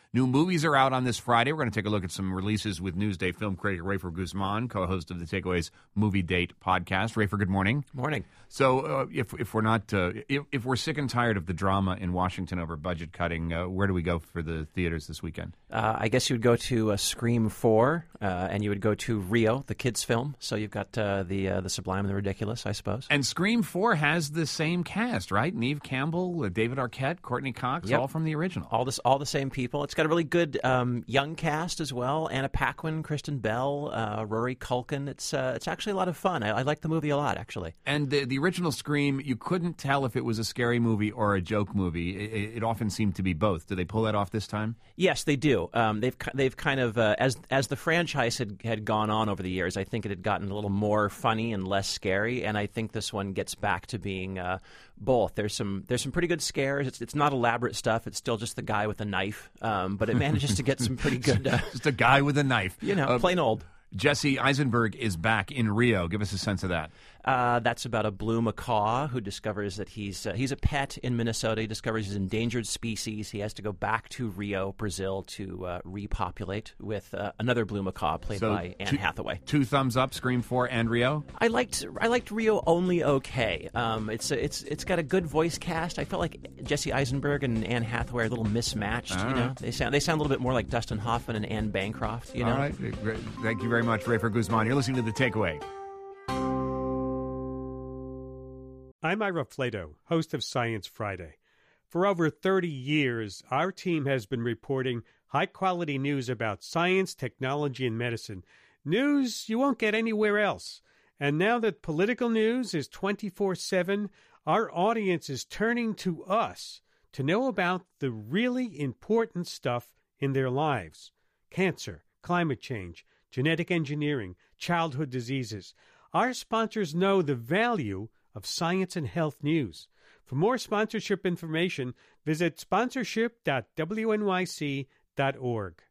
New movies are out on this Friday. We're going to take a look at some releases with Newsday film critic Rafer Guzman, co-host of the Takeaways Movie Date podcast. Rafer, good morning. Morning. So if we're not if we're sick and tired of the drama in Washington over budget cutting, where do we go for the theaters this weekend? I guess you would go to Scream 4, and you would go to Rio, the kids' film. So you've got the Sublime and the Ridiculous, I suppose. And Scream 4 has the same cast, right? Neve Campbell, David Arquette, Courtney Cox, all from the original. All the same people. It's got a really good young cast as well. Anna Paquin, Kristen Bell, Rory Culkin. It's actually a lot of fun. I like the movie a lot, actually. And the original Scream, you couldn't tell if it was a scary movie or a joke movie. It often seemed to be both. Did they pull that off this time? Yes, they do. They've kind of as the franchise had gone on over the years, I think it had gotten a little more funny and less scary. And I think this one gets back to being both. There's some pretty good scares. It's not elaborate stuff. It's still just the guy with a knife, but it manages to get some pretty good. Just a guy with a knife. Plain old. Jesse Eisenberg is back in Rio. Give us a sense of that. That's about a blue macaw who discovers that he's a pet in Minnesota. He discovers he's an endangered species. He has to go back to Rio, Brazil, to repopulate with another blue macaw played by Anne Hathaway. 2 thumbs up, Scream 4 and Rio? I liked Rio only okay. It's got a good voice cast. I felt like Jesse Eisenberg and Anne Hathaway are a little mismatched. They sound a little bit more like Dustin Hoffman and Anne Bancroft. All right. Thank you very much, Rafer Guzman. You're listening to The Takeaway. I'm Ira Flato, host of Science Friday. For over 30 years, our team has been reporting high-quality news about science, technology, and medicine. News you won't get anywhere else. And now that political news is 24/7, our audience is turning to us to know about the really important stuff in their lives. Cancer, climate change, genetic engineering, childhood diseases. Our sponsors know the value of science and health news. For more sponsorship information, visit sponsorship.wnyc.org.